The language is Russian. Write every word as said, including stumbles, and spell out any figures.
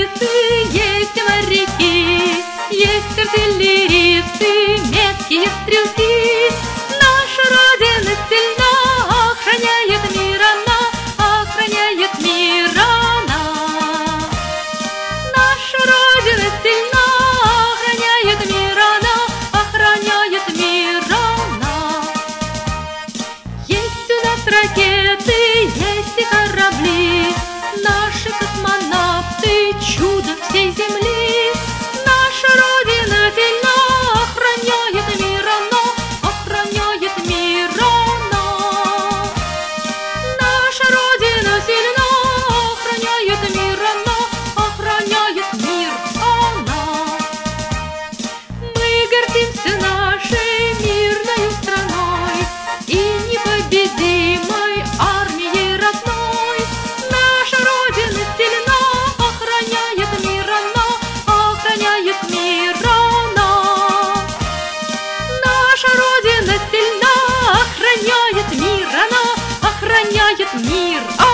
артиллеристы, есть моряки, есть артиллеристы, меткие стрелки. Наша Родина сильна, охраняет мир она, охраняет мир она. Наша Родина сильна, охраняет мир она, охраняет мир она. Есть у нас ракеты, есть и корабли, наши космонавты — чудо всей земли. Наша Родина сильна, охраняет мир она, охраняет мир она. Наша Родина сильна, охраняет мир она, охраняет мир она. Мы гордимся нашей мирной страной и непобедимой армией родной. Наша Родина сильна, охраняет мир она, охраняет мир она. Наша Родина сильна, охраняет мир она, охраняет мир она.